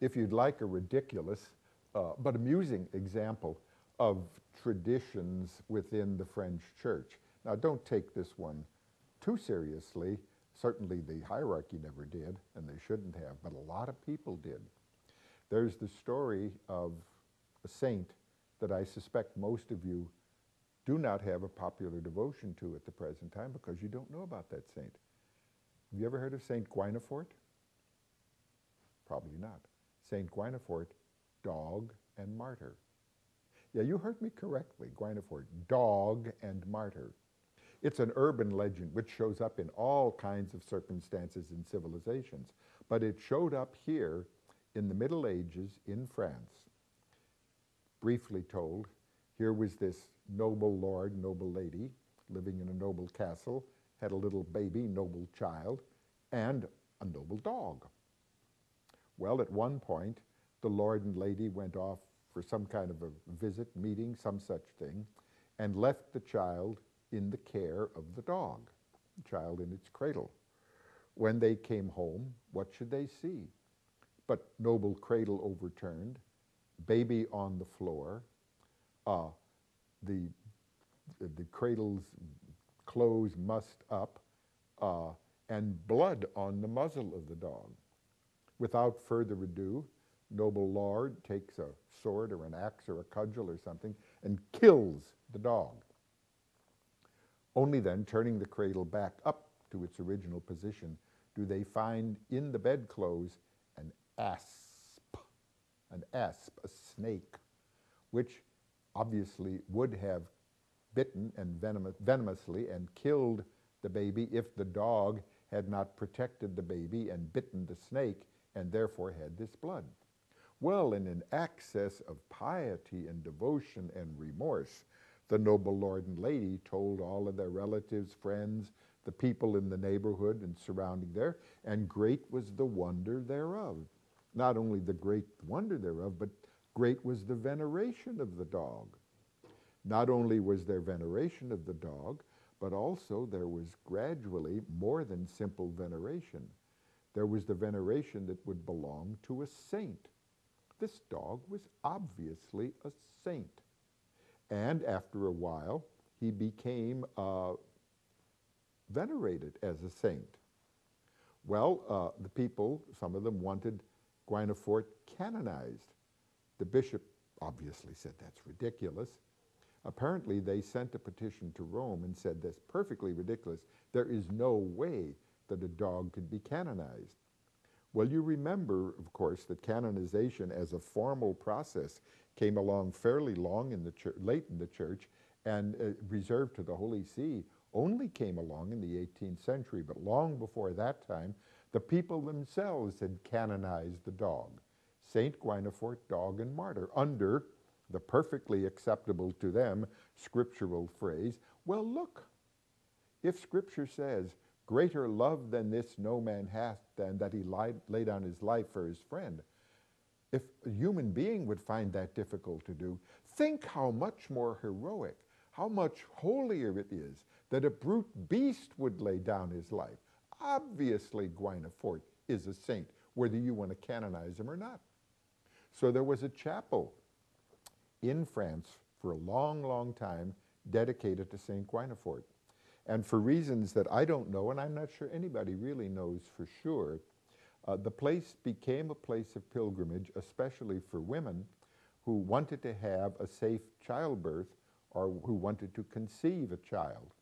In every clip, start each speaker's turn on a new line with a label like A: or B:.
A: if you'd like a ridiculous but amusing example of traditions within the French church. Now, don't take this one too seriously. Certainly the hierarchy never did, and they shouldn't have, but a lot of people did. There's the story of a saint that I suspect most of you do not have a popular devotion to at the present time because you don't know about that saint. Have you ever heard of Saint Guinefort? Probably not. Saint Guinefort, dog and martyr. Yeah, you heard me correctly, Guinefort, dog and martyr. It's an urban legend which shows up in all kinds of circumstances and civilizations, but it showed up here in the Middle Ages in France. Briefly told, here was this noble lord, noble lady, living in a noble castle, had a little baby, noble child, and a noble dog. Well, at one point, the lord and lady went off for some kind of a visit, meeting, some such thing, and left the child in the care of the dog, the child in its cradle. When they came home, what should they see? But noble cradle overturned, baby on the floor, the cradle's clothes mussed up, and blood on the muzzle of the dog. Without further ado, noble lord takes a sword or an axe or a cudgel or something and kills the dog. Only then, turning the cradle back up to its original position, do they find in the bedclothes an asp, a snake, which obviously would have bitten and venomously and killed the baby if the dog had not protected the baby and bitten the snake and therefore had this blood. Well, in an access of piety and devotion and remorse, the noble lord and lady told all of their relatives, friends, the people in the neighborhood and surrounding there, and great was the wonder thereof. Not only the great wonder thereof, but great was the veneration of the dog. Not only was there veneration of the dog, but also there was gradually more than simple veneration. There was the veneration that would belong to a saint. This dog was obviously a saint. And after a while, he became venerated as a saint. Well, the people, some of them wanted Guinefort canonized. The bishop obviously said that's ridiculous. Apparently, they sent a petition to Rome and said that's perfectly ridiculous. There is no way that a dog could be canonized. Well, you remember, of course, that canonization as a formal process came along fairly long in the late in the church, and reserved to the Holy See only came along in the 18th century. But long before that time, the people themselves had canonized the dog, Saint Guinefort, dog and martyr, under the perfectly acceptable to them scriptural phrase, well, look, if Scripture says, greater love than this no man hath than that he lay down his life for his friend, if a human being would find that difficult to do, think how much more heroic, how much holier it is that a brute beast would lay down his life. Obviously, Guinefort is a saint, whether you want to canonize him or not. So there was a chapel in France for a long, long time dedicated to Saint Guinefort. And for reasons that I don't know, and I'm not sure anybody really knows for sure, the place became a place of pilgrimage, especially for women who wanted to have a safe childbirth or who wanted to conceive a child.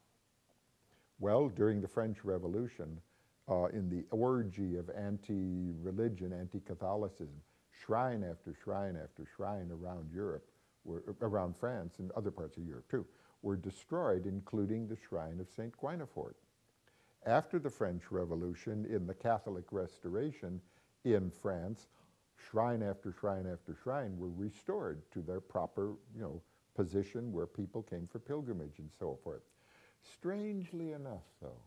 A: Well, during the French Revolution, in the orgy of anti-religion, anti-Catholicism, shrine after shrine after shrine around Europe, around France and other parts of Europe too, were destroyed, including the shrine of Saint Guinefort. After the French Revolution, in the Catholic Restoration in France, shrine after shrine after shrine were restored to their proper, position where people came for pilgrimage and so forth. Strangely enough, though,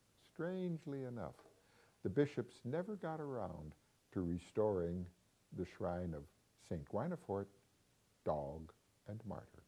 A: the bishops never got around to restoring the shrine of Saint Guinefort, dog and martyr.